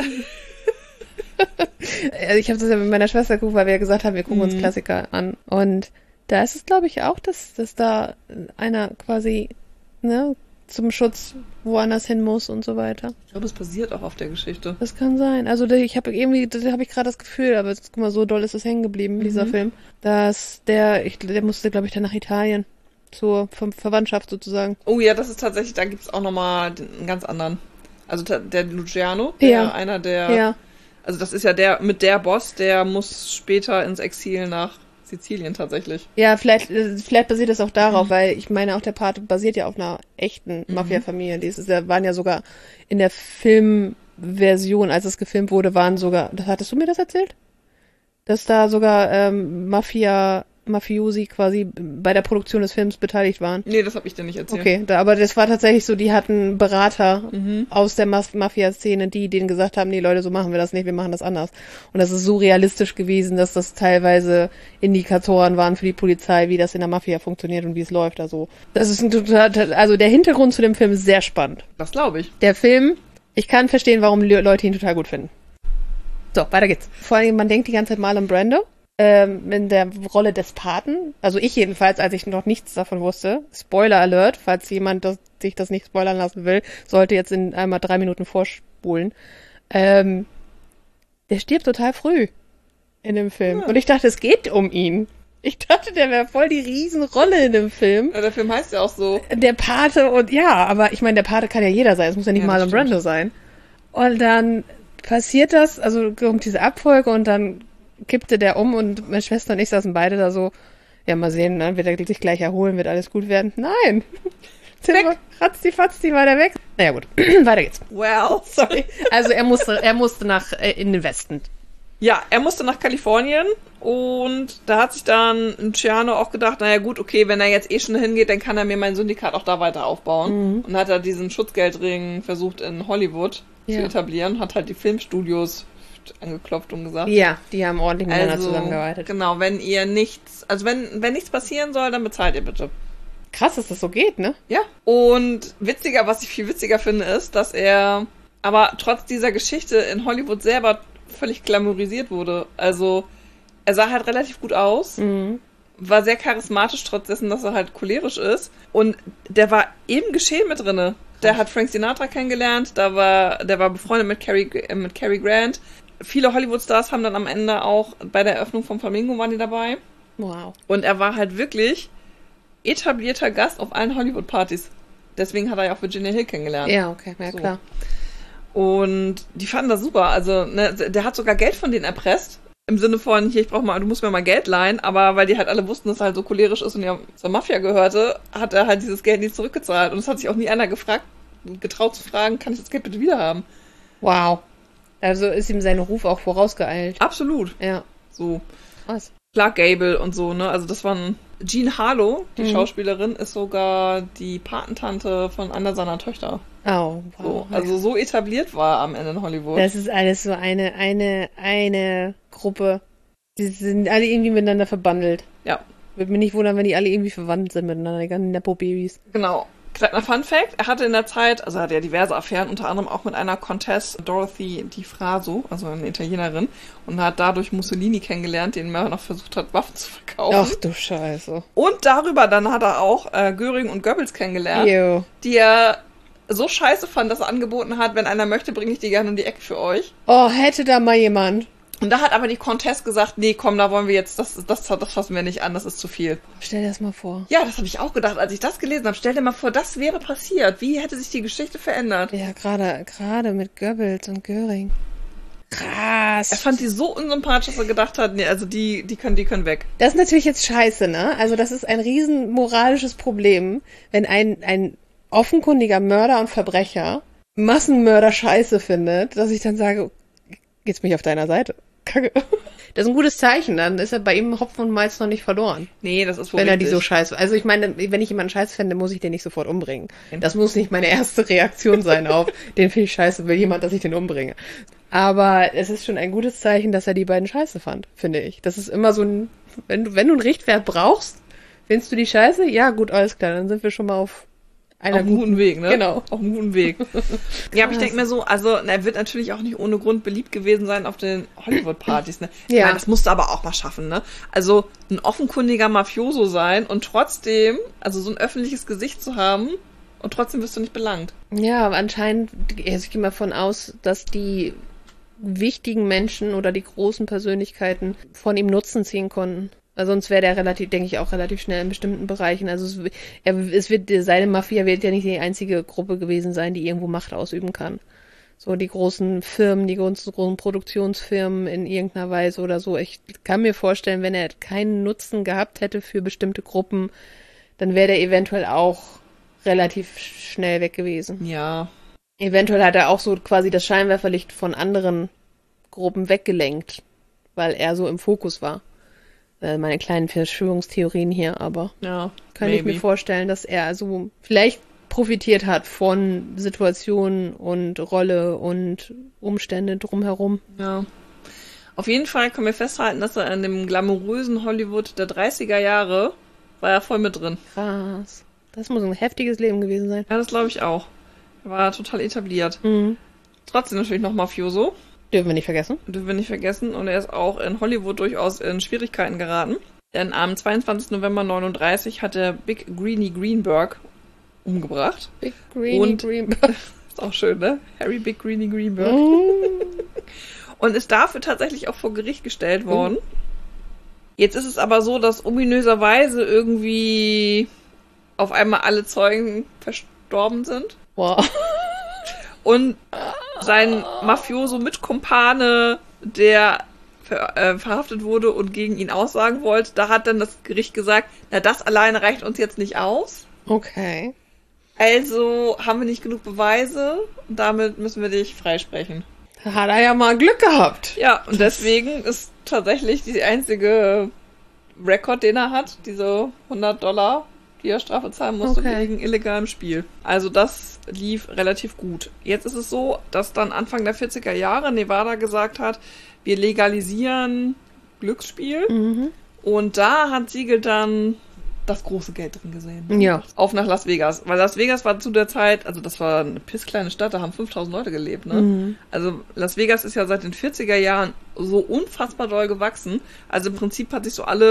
Ich habe das ja mit meiner Schwester geguckt, weil wir ja gesagt haben, wir gucken uns Klassiker an. Und da ist es, glaube ich, auch, dass da einer quasi zum Schutz woanders hin muss und so weiter. Ich glaube, es basiert auch auf der Geschichte. Das kann sein. Also da habe ich gerade das Gefühl, aber guck mal, so doll ist es hängen geblieben, dieser Film, dass der musste, glaube ich, dann nach Italien. Zur Verwandtschaft sozusagen. Oh ja, das ist tatsächlich, da gibt es auch nochmal einen ganz anderen. Also der Luciano, einer der... Ja. Also das ist ja der Boss, der muss später ins Exil nach Sizilien tatsächlich. Ja, vielleicht basiert das auch darauf, weil ich meine, auch der Pate basiert ja auf einer echten Mafia-Familie. Waren ja sogar in der Filmversion, als es gefilmt wurde, hattest du mir das erzählt? Dass da sogar Mafiosi quasi bei der Produktion des Films beteiligt waren. Nee, das habe ich dir nicht erzählt. Okay, aber das war tatsächlich so, die hatten Berater aus der Mafia-Szene, die denen gesagt haben, nee Leute, so machen wir das nicht, wir machen das anders. Und das ist so realistisch gewesen, dass das teilweise Indikatoren waren für die Polizei, wie das in der Mafia funktioniert und wie es läuft. Also das ist also der Hintergrund zu dem Film ist sehr spannend. Das glaube ich. Der Film, ich kann verstehen, warum Leute ihn total gut finden. So, weiter geht's. Vor allem, man denkt die ganze Zeit Marlon Brando. In der Rolle des Paten, also ich jedenfalls, als ich noch nichts davon wusste, Spoiler Alert, falls jemand sich das nicht spoilern lassen will, sollte jetzt einmal 3 Minuten vorspulen. Der stirbt total früh in dem Film. Und ich dachte, es geht um ihn. Ich dachte, der wäre voll die Riesenrolle in dem Film. Ja, der Film heißt ja auch so. Der Pate aber ich meine, der Pate kann ja jeder sein, es muss ja nicht Marlon Brando sein. Und dann passiert das, also kommt diese Abfolge und dann kippte der um und meine Schwester und ich saßen beide da so, ja, mal sehen, ne? Wird er sich gleich erholen, wird alles gut werden? Nein! Ratzi-fatzi war der weg. Naja, gut. Weiter geht's. Well, sorry. Also er musste in den Westen. Ja, er musste nach Kalifornien und da hat sich dann Luciano auch gedacht, naja gut, okay, wenn er jetzt schon hingeht, dann kann er mir mein Syndikat auch da weiter aufbauen. Und hat er diesen Schutzgeldring versucht in Hollywood zu etablieren, hat halt die Filmstudios angeklopft und gesagt. Ja, die haben ordentlich miteinander zusammengearbeitet. Genau, wenn nichts passieren soll, dann bezahlt ihr bitte. Krass, dass das so geht, ne? Ja. Und was ich viel witziger finde, ist, dass er aber trotz dieser Geschichte in Hollywood selber völlig glamourisiert wurde. Also, er sah halt relativ gut aus, war sehr charismatisch, trotz dessen, dass er halt cholerisch ist. Und der war im Geschehen mit drinne. Der hat Frank Sinatra kennengelernt, der war befreundet mit Cary Grant. Viele Hollywood-Stars haben dann am Ende auch bei der Eröffnung vom Flamingo waren die dabei. Wow. Und er war halt wirklich etablierter Gast auf allen Hollywood-Partys. Deswegen hat er ja auch Virginia Hill kennengelernt. Ja, okay, ja, klar. Und die fanden das super. Also, ne, der hat sogar Geld von denen erpresst. Im Sinne von, hier, du musst mir mal Geld leihen. Aber weil die halt alle wussten, dass er halt so cholerisch ist und ja zur Mafia gehörte, hat er halt dieses Geld nie zurückgezahlt. Und es hat sich auch nie einer getraut zu fragen, kann ich das Geld bitte wieder haben? Wow. Also ist ihm sein Ruf auch vorausgeeilt. Absolut. Ja. So. Krass. Clark Gable und so, ne? Also das waren Jean Harlow, die Schauspielerin, ist sogar die Patentante von einer seiner Töchter. Oh, wow. So, also so etabliert war am Ende in Hollywood. Das ist alles so eine Gruppe. Die sind alle irgendwie miteinander verbandelt. Ja. Würde mich nicht wundern, wenn die alle irgendwie verwandt sind miteinander, die ganzen Nepo-Babys. Genau. Kleiner Fun-Fact, er hatte in der Zeit, also er hatte ja diverse Affären, unter anderem auch mit einer Countess Dorothy Di Fraso, also eine Italienerin, und hat dadurch Mussolini kennengelernt, den er noch versucht hat, Waffen zu verkaufen. Ach du Scheiße. Und darüber dann hat er auch Göring und Goebbels kennengelernt, Ew. die er so scheiße fand, dass er angeboten hat, wenn einer möchte, bringe ich die gerne um die Ecke für euch. Oh, hätte da mal jemand. Und da hat aber die Countess gesagt, nee, komm, da wollen wir jetzt, das fassen wir nicht an, das ist zu viel. Stell dir das mal vor. Ja, das habe ich auch gedacht, als ich das gelesen habe. Stell dir mal vor, das wäre passiert. Wie hätte sich die Geschichte verändert? Ja, gerade mit Goebbels und Göring. Krass. Er fand die so unsympathisch, dass er gedacht hat, nee, also die können weg. Das ist natürlich jetzt scheiße, ne? Also das ist ein riesen moralisches Problem, wenn ein offenkundiger Mörder und Verbrecher Massenmörder scheiße findet, dass ich dann sage, geht's mich auf deiner Seite? Kacke. Das ist ein gutes Zeichen, dann ist er bei ihm Hopfen und Malz noch nicht verloren. Nee, das ist wohl wenn er die richtig. so scheiße. Also ich meine, wenn ich jemanden scheiße finde, muss ich den nicht sofort umbringen. Das muss nicht meine erste Reaktion sein auf, den finde ich scheiße, will jemand, dass ich den umbringe. Aber es ist schon ein gutes Zeichen, dass er die beiden scheiße fand, finde ich. Das ist immer so ein, wenn du einen Richtwert brauchst, findest du die scheiße? Ja, gut, alles klar, dann sind wir schon mal auf einem guten Weg, ne? Genau. Auf einem guten Weg. Ja, aber ich denke mir so, also, er wird natürlich auch nicht ohne Grund beliebt gewesen sein auf den Hollywood-Partys, ne? Ich meine, das musst du aber auch mal schaffen, ne? Also, ein offenkundiger Mafioso sein und trotzdem, also so ein öffentliches Gesicht zu haben und trotzdem wirst du nicht belangt. Ja, aber anscheinend, also ich gehe mal von aus, dass die wichtigen Menschen oder die großen Persönlichkeiten von ihm Nutzen ziehen konnten. Weil sonst wäre der denke ich, auch relativ schnell in bestimmten Bereichen. Also seine Mafia wird ja nicht die einzige Gruppe gewesen sein, die irgendwo Macht ausüben kann. So die großen Firmen, die großen Produktionsfirmen in irgendeiner Weise oder so. Ich kann mir vorstellen, wenn er keinen Nutzen gehabt hätte für bestimmte Gruppen, dann wäre der eventuell auch relativ schnell weg gewesen. Ja. Eventuell hat er auch so quasi das Scheinwerferlicht von anderen Gruppen weggelenkt, weil er so im Fokus war. Meine kleinen Verschwörungstheorien hier, aber ja, kann ich mir vorstellen, dass er also vielleicht profitiert hat von Situationen und Rolle und Umstände drumherum. Ja. Auf jeden Fall können wir festhalten, dass er in dem glamourösen Hollywood der 30er Jahre war er voll mit drin. Krass. Das muss ein heftiges Leben gewesen sein. Ja, das glaube ich auch. Er war total etabliert. Mhm. Trotzdem natürlich noch Mafioso. Dürfen wir nicht vergessen. Und er ist auch in Hollywood durchaus in Schwierigkeiten geraten. Denn am 22. November 1939 hat er Big Greenie Greenberg umgebracht. Big Greenie Greenberg. Ist auch schön, ne? Harry Big Greenie Greenberg. Und ist dafür tatsächlich auch vor Gericht gestellt worden. Jetzt ist es aber so, dass ominöserweise irgendwie auf einmal alle Zeugen verstorben sind. Wow. Und sein Mafioso-Mitkumpane, der verhaftet wurde und gegen ihn aussagen wollte, da hat dann das Gericht gesagt, na, das alleine reicht uns jetzt nicht aus. Okay. Also haben wir nicht genug Beweise und damit müssen wir dich freisprechen. Da hat er ja mal Glück gehabt. Ja, und deswegen ist tatsächlich die einzige Rekord, den er hat, diese $100, die er Strafe zahlen musste wegen illegalem Spiel. Also das lief relativ gut. Jetzt ist es so, dass dann Anfang der 40er Jahre Nevada gesagt hat, wir legalisieren Glücksspiel. Mhm. Und da hat Siegel dann das große Geld drin gesehen. Ja. Auf nach Las Vegas. Weil Las Vegas war zu der Zeit, also das war eine pisskleine Stadt, da haben 5000 Leute gelebt, ne? Mhm. Also Las Vegas ist ja seit den 40er Jahren so unfassbar doll gewachsen. Also im Prinzip hat sich so alle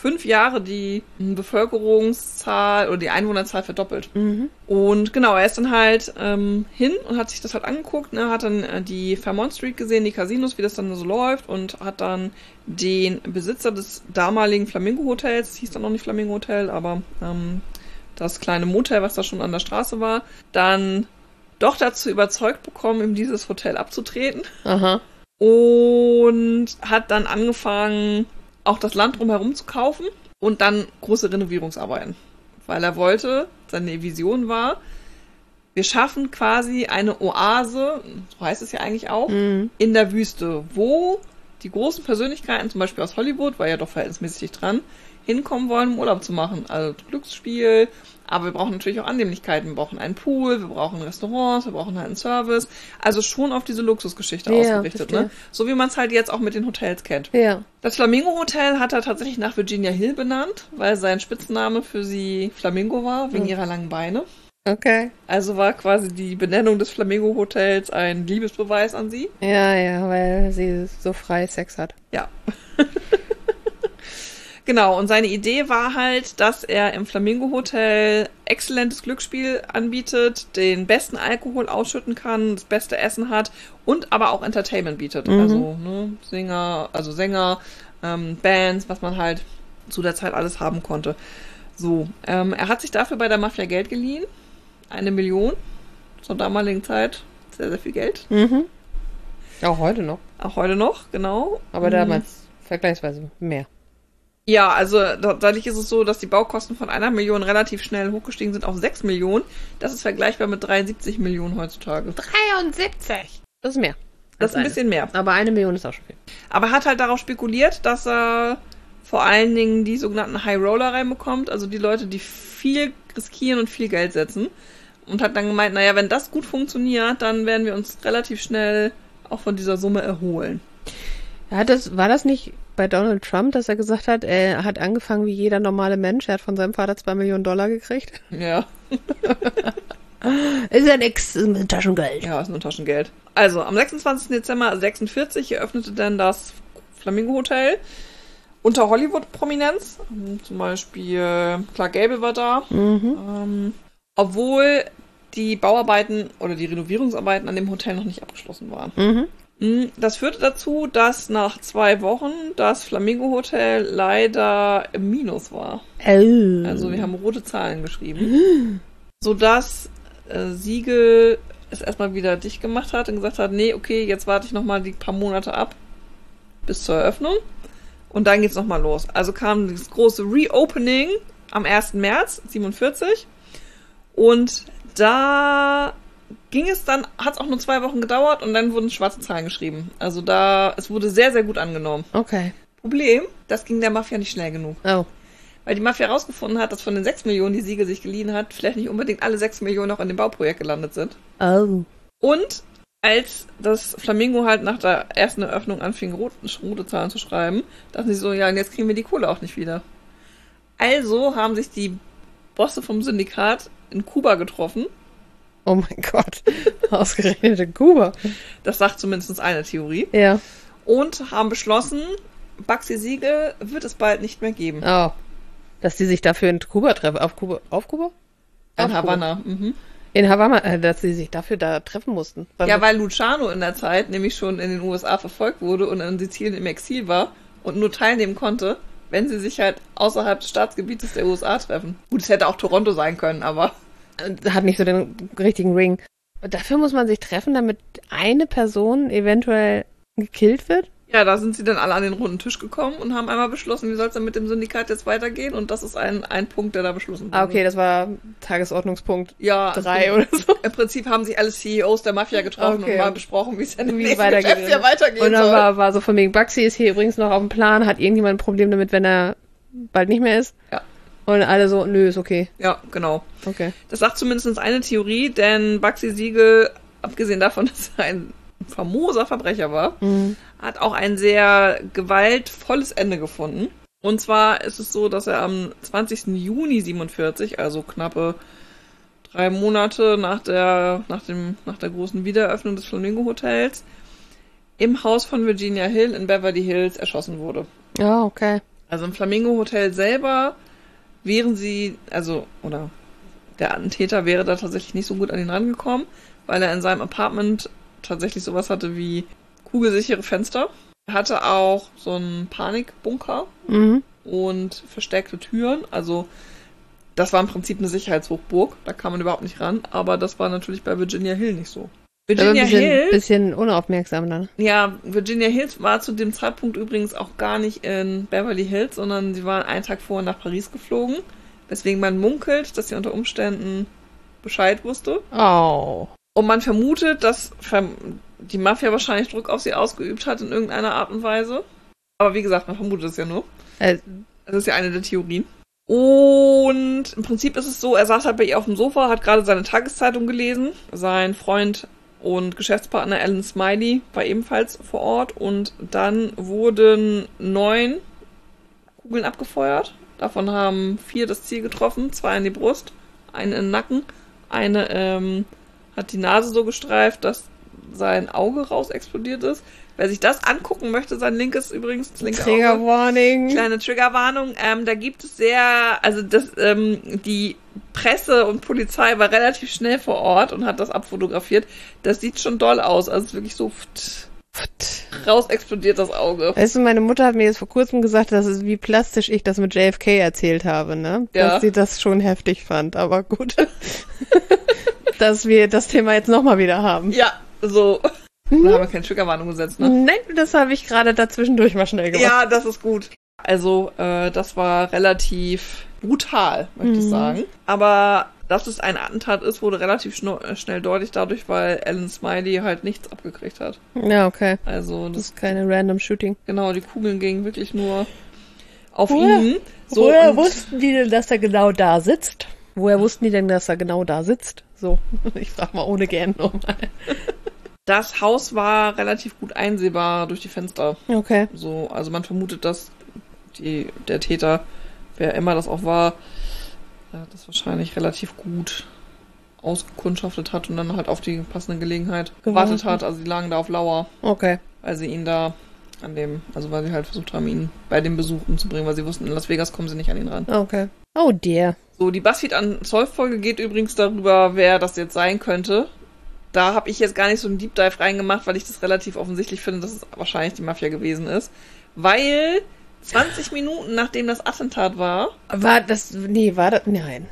5 Jahre die Bevölkerungszahl oder die Einwohnerzahl verdoppelt. Und genau, er ist dann halt hin und hat sich das halt angeguckt, ne, hat dann die Fairmont Street gesehen, die Casinos, wie das dann so läuft und hat dann den Besitzer des damaligen Flamingo Hotels, das hieß dann noch nicht Flamingo Hotel, aber das kleine Motel, was da schon an der Straße war, dann doch dazu überzeugt bekommen, ihm dieses Hotel abzutreten. Aha. Und hat dann angefangen, auch das Land drumherum zu kaufen und dann große Renovierungsarbeiten. Weil er wollte, seine Vision war, wir schaffen quasi eine Oase, so heißt es ja eigentlich auch, in der Wüste, wo die großen Persönlichkeiten, zum Beispiel aus Hollywood, war ja doch verhältnismäßig dicht dran, hinkommen wollen, um Urlaub zu machen. Also Glücksspiel, aber wir brauchen natürlich auch Annehmlichkeiten. Wir brauchen einen Pool, wir brauchen Restaurants, wir brauchen halt einen Service. Also schon auf diese Luxusgeschichte ausgerichtet, ne? So wie man es halt jetzt auch mit den Hotels kennt. Ja. Das Flamingo Hotel hat er tatsächlich nach Virginia Hill benannt, weil sein Spitzname für sie Flamingo war, wegen ihrer langen Beine. Okay. Also war quasi die Benennung des Flamingo Hotels ein Liebesbeweis an sie. Ja, weil sie so frei Sex hat. Ja. Genau, und seine Idee war halt, dass er im Flamingo Hotel exzellentes Glücksspiel anbietet, den besten Alkohol ausschütten kann, das beste Essen hat und aber auch Entertainment bietet. Also Sänger, Bands, was man halt zu der Zeit alles haben konnte. So, er hat sich dafür bei der Mafia Geld geliehen. 1 Million zur damaligen Zeit. Sehr, sehr viel Geld. Auch heute noch. Auch heute noch, genau. Aber damals vergleichsweise mehr. Ja, also dadurch ist es so, dass die Baukosten von 1 Million relativ schnell hochgestiegen sind auf 6 Millionen. Das ist vergleichbar mit 73 Millionen heutzutage. 73? Das ist mehr. Das ist ein bisschen mehr. Aber 1 Million ist auch schon viel. Aber er hat halt darauf spekuliert, dass er vor allen Dingen die sogenannten High Roller reinbekommt, also die Leute, die viel riskieren und viel Geld setzen. Und hat dann gemeint, naja, wenn das gut funktioniert, dann werden wir uns relativ schnell auch von dieser Summe erholen. War das nicht bei Donald Trump, dass er gesagt hat, er hat angefangen wie jeder normale Mensch, er hat von seinem Vater $2 Millionen gekriegt? Ja. Ist ja nix, ist ein Taschengeld. Ja, ist nur Taschengeld. Also, am 26. Dezember 1946 eröffnete dann das Flamingo Hotel unter Hollywood-Prominenz. Zum Beispiel Clark Gable war da. Obwohl die Bauarbeiten oder die Renovierungsarbeiten an dem Hotel noch nicht abgeschlossen waren. Das führte dazu, dass nach 2 Wochen das Flamingo Hotel leider im Minus war. Also wir haben rote Zahlen geschrieben. Sodass Siegel es erstmal wieder dicht gemacht hat und gesagt hat, nee, okay, jetzt warte ich nochmal die paar Monate ab bis zur Eröffnung. Und dann geht's nochmal los. Also kam das große Reopening am 1. März 1947. Und da ging es dann, hat es auch nur 2 Wochen gedauert und dann wurden schwarze Zahlen geschrieben. Also es wurde sehr, sehr gut angenommen. Okay. Problem, das ging der Mafia nicht schnell genug. Oh. Weil die Mafia herausgefunden hat, dass von den 6 Millionen, die Siegel sich geliehen hat, vielleicht nicht unbedingt alle 6 Millionen auch in dem Bauprojekt gelandet sind. Oh. Und als das Flamingo halt nach der ersten Eröffnung anfing, rote Zahlen zu schreiben, dachten sie so, ja, und jetzt kriegen wir die Kohle auch nicht wieder. Also haben sich die Bosse vom Syndikat in Kuba getroffen. Oh mein Gott, ausgerechnet in Kuba. Das sagt zumindest eine Theorie. Ja. Und haben beschlossen, Bugsy Siegel wird es bald nicht mehr geben. Oh. Dass die sich dafür in Kuba treffen. Auf Kuba? In Havanna. In Havanna, dass sie sich dafür da treffen mussten. Weil Luciano in der Zeit nämlich schon in den USA verfolgt wurde und in Sizilien im Exil war und nur teilnehmen konnte, wenn sie sich halt außerhalb des Staatsgebietes der USA treffen. Gut, es hätte auch Toronto sein können, aber hat nicht so den richtigen Ring. Und dafür muss man sich treffen, damit eine Person eventuell gekillt wird? Ja, da sind sie dann alle an den runden Tisch gekommen und haben einmal beschlossen, wie soll es denn mit dem Syndikat jetzt weitergehen? Und das ist ein Punkt, der da beschlossen wurde. Okay, das war Tagesordnungspunkt 3 oder so. Im Prinzip haben sich alle CEOs der Mafia getroffen und mal besprochen, wie es denn weitergehen soll. Und dann war so von wegen, Bugsy ist hier übrigens noch auf dem Plan, hat irgendjemand ein Problem damit, wenn er bald nicht mehr ist? Ja. Und alle so, nö, ist okay. Ja, genau. Okay. Das sagt zumindest eine Theorie, denn Bugsy Siegel, abgesehen davon, dass er ein famoser Verbrecher war, hat auch ein sehr gewaltvolles Ende gefunden. Und zwar ist es so, dass er am 20. Juni 1947, also knappe 3 Monate nach der großen Wiedereröffnung des Flamingo Hotels, im Haus von Virginia Hill in Beverly Hills erschossen wurde. Ja, okay. Also im Flamingo Hotel selber wären der Attentäter wäre da tatsächlich nicht so gut an ihn rangekommen, weil er in seinem Apartment tatsächlich sowas hatte wie kugelsichere Fenster. Er hatte auch so einen Panikbunker und versteckte Türen. Also das war im Prinzip eine Sicherheitshochburg. Da kam man überhaupt nicht ran. Aber das war natürlich bei Virginia Hill nicht so. Virginia Hill, bisschen unaufmerksam dann. Ja, Virginia Hills war zu dem Zeitpunkt übrigens auch gar nicht in Beverly Hills, sondern sie waren einen Tag vorher nach Paris geflogen. Weswegen man munkelt, dass sie unter Umständen Bescheid wusste. Oh. Und man vermutet, dass die Mafia wahrscheinlich Druck auf sie ausgeübt hat in irgendeiner Art und Weise. Aber wie gesagt, man vermutet es ja nur. Das ist ja eine der Theorien. Und im Prinzip ist es so, er saß halt bei ihr auf dem Sofa, hat gerade seine Tageszeitung gelesen. Sein Freund und Geschäftspartner Alan Smiley war ebenfalls vor Ort. Und dann wurden 9 Kugeln abgefeuert. Davon haben 4 das Ziel getroffen, 2 in die Brust, eine in den Nacken, eine hat die Nase so gestreift, dass sein Auge raus explodiert ist. Wer sich das angucken möchte, sein linkes übrigens, das linke Triggerwarning. Auge, kleine Triggerwarnung, da gibt es die Presse und Polizei war relativ schnell vor Ort und hat das abfotografiert. Das sieht schon doll aus, also es ist wirklich so raus explodiert das Auge. Weißt du, meine Mutter hat mir jetzt vor kurzem gesagt, dass es wie plastisch ich das mit JFK erzählt habe, ne? Ja. Dass sie das schon heftig fand, aber gut. Dass wir das Thema jetzt nochmal wieder haben. Ja, so. Da haben wir keine Triggerwarnung gesetzt, ne? Nein, das habe ich gerade dazwischendurch mal schnell gemacht. Ja, das ist gut. Also, das war relativ brutal, möchte ich sagen. Aber dass es ein Attentat ist, wurde relativ schnell deutlich dadurch, weil Alan Smiley halt nichts abgekriegt hat. Ja, okay. Also, Das ist keine random Shooting. Genau, die Kugeln gingen wirklich nur auf ihn. So, Woher wussten die denn, dass er genau da sitzt? Woher wussten die denn, dass er genau da sitzt? So, ich frag mal ohne gern nochmal. Das Haus war relativ gut einsehbar durch die Fenster. Okay. So, also man vermutet, dass der Täter, wer immer das auch war, das wahrscheinlich relativ gut ausgekundschaftet hat und dann halt auf die passende Gelegenheit gewartet hat. Also die lagen da auf Lauer. Okay. Weil sie ihn da weil sie halt versucht haben, ihn bei dem Besuch umzubringen, weil sie wussten, in Las Vegas kommen sie nicht an ihn ran. Okay. Oh dear. So, die BuzzFeed Unsolved-Folge geht übrigens darüber, wer das jetzt sein könnte. Da habe ich jetzt gar nicht so einen Deep Dive reingemacht, weil ich das relativ offensichtlich finde, dass es wahrscheinlich die Mafia gewesen ist. Weil 20 Minuten nachdem das Attentat war... Nein.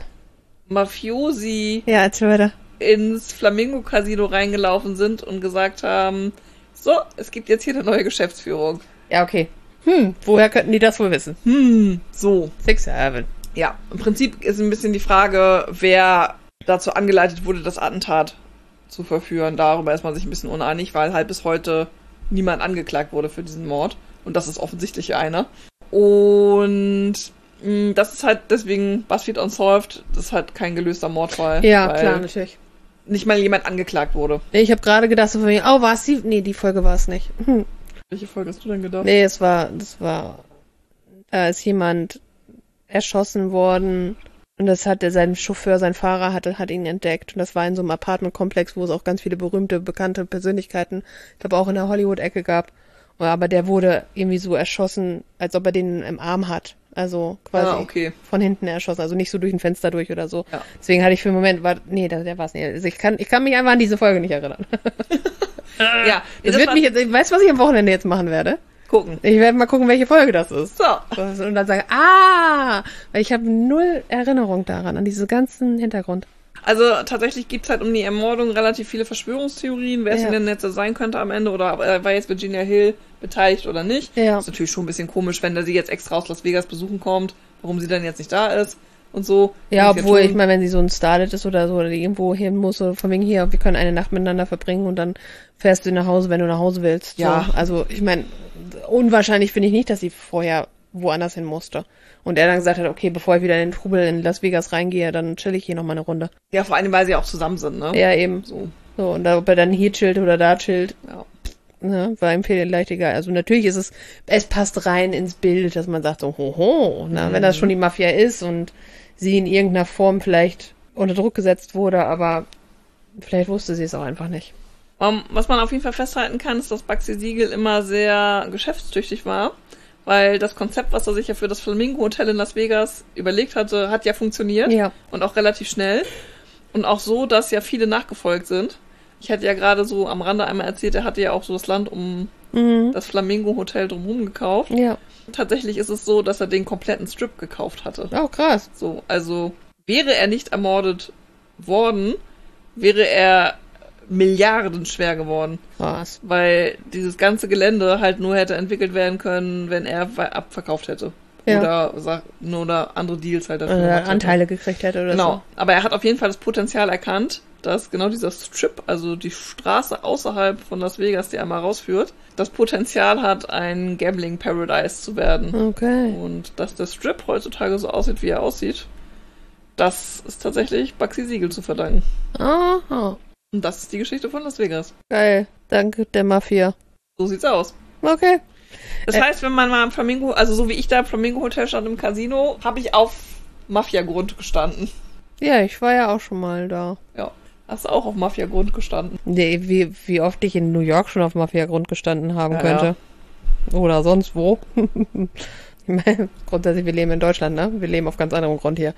Mafiosi Ja, erzähl weiter. ins Flamingo-Casino reingelaufen sind und gesagt haben, so, es gibt jetzt hier eine neue Geschäftsführung. Ja, okay. Woher könnten die das wohl wissen? So. 6-7. Ja, im Prinzip ist ein bisschen die Frage, wer dazu angeleitet wurde, das Attentat zu verführen. Darüber ist man sich ein bisschen uneinig, weil halt bis heute niemand angeklagt wurde für diesen Mord. Und das ist offensichtlich einer. Und das ist halt deswegen BuzzFeed Unsolved, das ist halt kein gelöster Mordfall. Ja, klar, natürlich. Nicht mal jemand angeklagt wurde. Ich habe gerade gedacht, so von mir, war es sie? Nee, die Folge war es nicht. Welche Folge hast du denn gedacht? Nee, da ist jemand erschossen worden und das hatte sein Chauffeur, sein Fahrer hat ihn entdeckt und das war in so einem Apartmentkomplex, wo es auch ganz viele berühmte, bekannte Persönlichkeiten, ich glaube auch in der Hollywood-Ecke gab. Aber der wurde irgendwie so erschossen, als ob er den im Arm hat. Also quasi von hinten erschossen, also nicht so durch ein Fenster durch oder so. Ja. Deswegen hatte ich für einen Moment, der war es nicht. Also ich kann mich einfach an diese Folge nicht erinnern. Ja. Das wird mich jetzt, weißt du, was ich am Wochenende jetzt machen werde? Gucken. Ich werde mal gucken, welche Folge das ist. So. Und dann sagen, weil ich habe 0 Erinnerung daran, an diesen ganzen Hintergrund. Also tatsächlich gibt's halt um die Ermordung relativ viele Verschwörungstheorien, wer es denn jetzt sein könnte am Ende oder war jetzt Virginia Hill beteiligt oder nicht. Ja. Ist natürlich schon ein bisschen komisch, wenn der sie jetzt extra aus Las Vegas besuchen kommt, warum sie dann jetzt nicht da ist und so. Ja, obwohl, ich meine, wenn sie so ein Starlet ist oder so oder die irgendwo hin muss, so von wegen hier, wir können eine Nacht miteinander verbringen und dann fährst du nach Hause, wenn du nach Hause willst. Ja. So. Also ich meine, unwahrscheinlich finde ich nicht, dass sie vorher woanders hin musste. Und er dann gesagt hat, okay, bevor ich wieder in den Trubel in Las Vegas reingehe, dann chill ich hier nochmal eine Runde. Ja, vor allem, weil sie auch zusammen sind, ne? Ja, eben. So, und ob er dann hier chillt oder da chillt, ne, war ihm vielleicht egal. Also natürlich ist es passt rein ins Bild, dass man sagt so, ne, wenn das schon die Mafia ist und sie in irgendeiner Form vielleicht unter Druck gesetzt wurde, aber vielleicht wusste sie es auch einfach nicht. Was man auf jeden Fall festhalten kann, ist, dass Bugsy Siegel immer sehr geschäftstüchtig war. weil das Konzept, was er sich ja für das Flamingo Hotel in Las Vegas überlegt hatte, hat ja funktioniert. Ja. Und auch relativ schnell. Und auch so, dass ja viele nachgefolgt sind. Ich hatte ja gerade so am Rande einmal erzählt, er hatte ja auch so das Land um das Flamingo Hotel drumherum gekauft. Ja. Tatsächlich ist es so, dass er den kompletten Strip gekauft hatte. Oh, krass. So, also wäre er nicht ermordet worden, wäre er milliardenschwer geworden. Krass. Weil dieses ganze Gelände halt nur hätte entwickelt werden können, wenn er abverkauft hätte. Ja. Oder andere Deals halt dafür Oder gemacht hätte. Anteile gekriegt hätte oder Genau. Aber er hat auf jeden Fall das Potenzial erkannt, dass genau dieser Strip, also die Straße außerhalb von Las Vegas, die einmal rausführt, das Potenzial hat, ein Gambling Paradise zu werden. so. Okay. Und dass der Strip heutzutage so aussieht, wie er aussieht, das ist tatsächlich Bugsy Siegel zu verdanken. Aha. Und das ist die Geschichte von Las Vegas. Geil. Danke der Mafia. So sieht's aus. Okay. Das heißt, wenn man mal am Flamingo, also so wie ich da im Flamingo Hotel stand im Casino, habe ich auf Mafia-Grund gestanden. Ja, ich war ja auch schon mal da. Ja. Hast du auch auf Mafia-Grund gestanden? Nee, wie oft ich in New York schon auf Mafia-Grund gestanden haben Ja, könnte. Oder sonst wo. Ich meine, grundsätzlich, wir leben in Deutschland, ne? Wir leben auf ganz anderem Grund hier.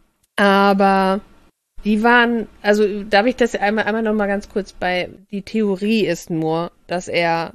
Aber die waren, also darf ich das einmal noch mal ganz kurz die Theorie ist nur, dass er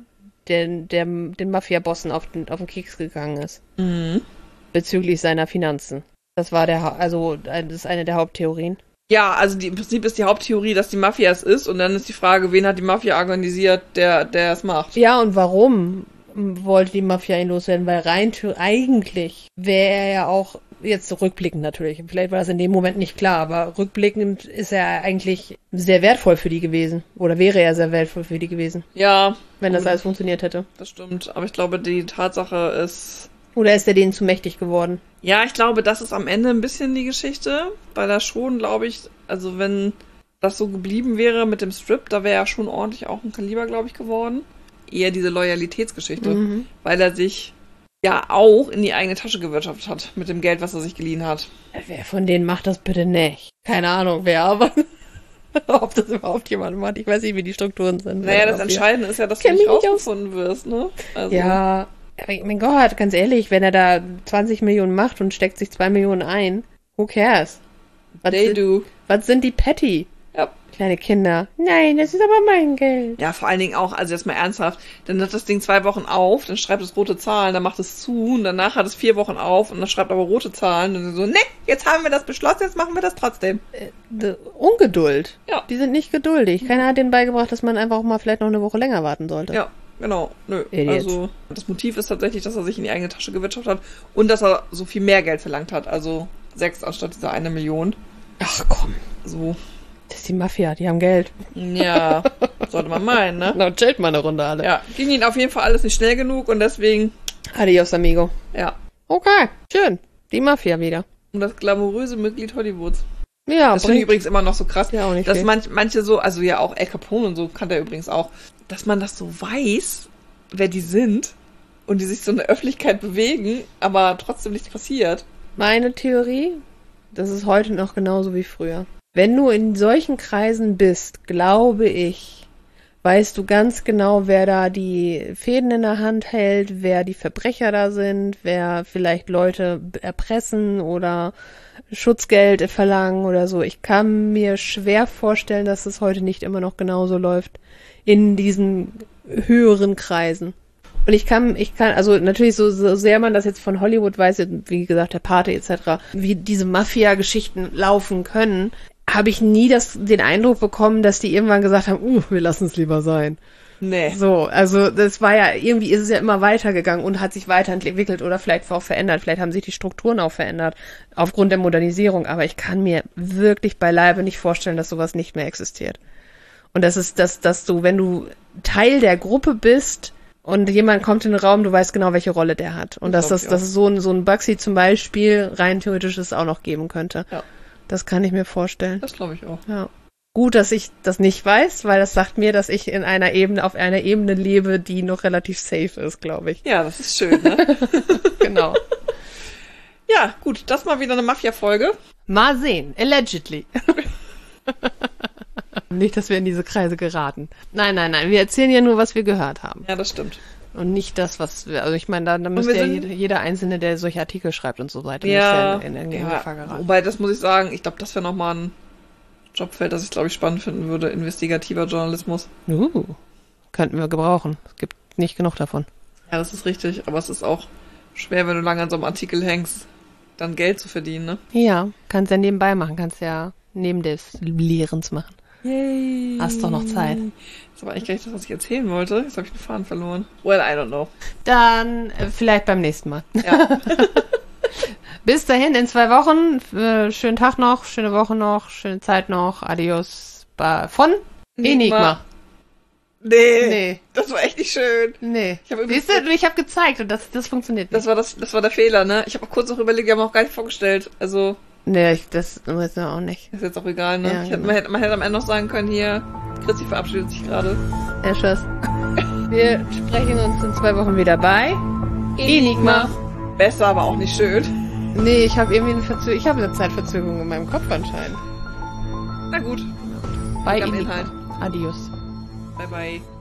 den Mafia-Bossen auf den Keks gegangen ist. Mhm. Bezüglich seiner Finanzen. Das war das ist eine der Haupttheorien. Ja, also im Prinzip ist die Haupttheorie, dass die Mafia es ist und dann ist die Frage, wen hat die Mafia organisiert, der es macht. Ja, und warum wollte die Mafia ihn loswerden? Weil eigentlich wäre er ja auch, jetzt rückblickend natürlich, vielleicht war das in dem Moment nicht klar, aber rückblickend ist er eigentlich sehr wertvoll für die gewesen. Oder wäre er sehr wertvoll für die gewesen, Ja, wenn das alles funktioniert hätte. das stimmt. Aber ich glaube, die Tatsache ist... Oder ist er denen zu mächtig geworden? Ja, ich glaube, das ist am Ende ein bisschen die Geschichte, weil er schon, glaube ich, also wenn das so geblieben wäre mit dem Strip, da wäre er schon ordentlich auch ein Kaliber, glaube ich, geworden. Eher diese Loyalitätsgeschichte, weil er sich ja auch in die eigene Tasche gewirtschaftet hat mit dem Geld, was er sich geliehen hat. Wer von denen macht das bitte nicht? Keine Ahnung, wer, aber ob das überhaupt jemand macht. Ich weiß nicht, wie die Strukturen sind. Naja, das Entscheidende ist ja, dass du nicht rausgefunden wirst, ne? Also, ja, aber mein Gott, ganz ehrlich, wenn er da 20 Millionen macht und steckt sich 2 Millionen ein, who cares? Was sind die Petty? Ja. Kleine Kinder. Nein, das ist aber mein Geld. Ja, vor allen Dingen auch, also jetzt mal ernsthaft, dann hat das Ding 2 Wochen auf, dann schreibt es rote Zahlen, dann macht es zu und danach hat es 4 Wochen auf und dann schreibt aber rote Zahlen und so, ne, jetzt haben wir das beschlossen, jetzt machen wir das trotzdem. Ungeduld. Ja. Die sind nicht geduldig. Keiner hat denen beigebracht, dass man einfach auch mal vielleicht noch eine Woche länger warten sollte. Ja, genau. Nö. Idiots. Also das Motiv ist tatsächlich, dass er sich in die eigene Tasche gewirtschaftet hat und dass er so viel mehr Geld verlangt hat, also 6 anstatt dieser 1 Million. Ach komm. So. Das ist die Mafia, die haben Geld. Ja, sollte man meinen, ne? Na, chillt mal eine Runde alle. Ja, ging ihnen auf jeden Fall alles nicht schnell genug und deswegen, Adios, amigo. ja, Okay, schön. Die Mafia wieder. um das glamouröse Mitglied Hollywoods. Ja, Das finde ich übrigens immer noch so krass, Ja, auch nicht dass viel. manche so, also ja auch Al Capone und so kann der übrigens auch, dass man das so weiß, wer die sind und die sich so in der Öffentlichkeit bewegen, aber trotzdem nichts passiert. Meine Theorie, das ist heute noch genauso wie früher. Wenn du in solchen Kreisen bist, glaube ich, weißt du ganz genau, wer da die Fäden in der Hand hält, wer die Verbrecher da sind, wer vielleicht Leute erpressen oder Schutzgeld verlangen oder so. Ich kann mir schwer vorstellen, dass es heute nicht immer noch genauso läuft in diesen höheren Kreisen. Und ich kann, also natürlich so sehr man das jetzt von Hollywood weiß, wie gesagt, der Pate etc., wie diese Mafia-Geschichten laufen können, habe ich nie den Eindruck bekommen, dass die irgendwann gesagt haben, wir lassen es lieber sein. Nee. So, also das war ja, irgendwie ist es ja immer weitergegangen und hat sich weiterentwickelt oder vielleicht auch verändert. Vielleicht haben sich die Strukturen auch verändert aufgrund der Modernisierung. Aber ich kann mir wirklich beileibe nicht vorstellen, dass sowas nicht mehr existiert. Und das ist, dass du, wenn du Teil der Gruppe bist und jemand kommt in den Raum, du weißt genau, welche Rolle der hat. Und dass es so ein Bugsy zum Beispiel rein theoretisch es auch noch geben könnte. Ja. Das kann ich mir vorstellen. Das glaube ich auch. Ja. Gut, dass ich das nicht weiß, weil das sagt mir, dass ich auf einer Ebene lebe, die noch relativ safe ist, glaube ich. Ja, das ist schön, ne? Genau. Ja, gut, das mal wieder eine Mafia-Folge. Mal sehen. Allegedly. Nicht, dass wir in diese Kreise geraten. Nein. Wir erzählen ja nur, was wir gehört haben. Ja, das stimmt. Und nicht das, was, also ich meine, da müsste ja jeder Einzelne, der solche Artikel schreibt und so weiter, ja, in Gefahr geraten. Wobei, das muss ich sagen, ich glaube, das wäre nochmal ein Jobfeld, das ich, glaube ich, spannend finden würde, investigativer Journalismus. Könnten wir gebrauchen. Es gibt nicht genug davon. Ja, das ist richtig, aber es ist auch schwer, wenn du lange an so einem Artikel hängst, dann Geld zu verdienen, ne? Ja, kannst ja nebenbei machen, kannst ja neben des Lehrens machen. Yay. Hast doch noch Zeit. Das war eigentlich gar nicht das, was ich erzählen wollte. Jetzt habe ich den Faden verloren. Well, I don't know. Dann vielleicht beim nächsten Mal. Ja. Bis dahin, in 2 Wochen. Schönen Tag noch, schöne Woche noch, schöne Zeit noch. Adios. Von Enigma. Nee. Das war echt nicht schön. Nee. Siehst du, ich habe gezeigt und das funktioniert nicht. Das war der Fehler, ne? Ich habe auch kurz noch überlegt, wir haben auch gar nicht vorgestellt. Also. Nee, das weiß ich auch nicht. Ist jetzt auch egal, ne? Ja, man hätte am Ende noch sagen können, hier, Chrissy verabschiedet sich gerade. Ja, tschüss. Wir sprechen uns in 2 Wochen wieder bei Enigma. Besser, aber auch nicht schön. Nee, ich habe irgendwie ich habe eine Zeitverzögerung in meinem Kopf anscheinend. Na gut. Bei Enigma. Inhalt. Adios. Bye bye.